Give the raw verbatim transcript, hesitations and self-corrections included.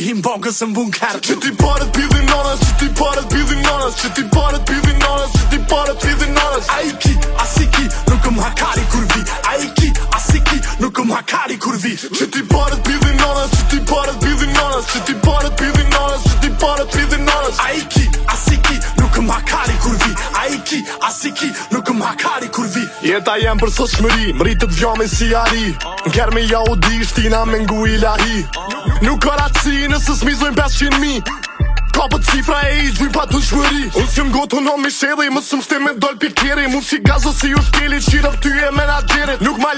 him bankës në bunker. Që ti paret pidhin nanas, që ti paret pidhin nanas, që ti paret pidhin nanas, që ti paret pidhin nanas. A i ki, as i ki, nuk më hakari kur vi. A i ki, as i ki, nuk më hakari kur vi. Që ti paret pidhin nanas, që ti paret pidhin nanas, që ti paret pidhin nanas, që ti paret pidhin nanas. A i ki, as i ki, nuk më hakari kur vi. A i ki, as i ki, nuk më hakari kur vi. Jeta jem për sot shmëri, mritët vjame si ari. Nker me ja u di, shtina me ngu i lahi. Nuk ka raci nëse smizojnë pesëqind mi. Ka për cifra e i gjvim pa të shmëri. Unë si m'gotu në mi shedhe, më së mështem me doll pikeri. Mu si gazo si ju skeli, qirëp ty e menagjerit. Nuk ma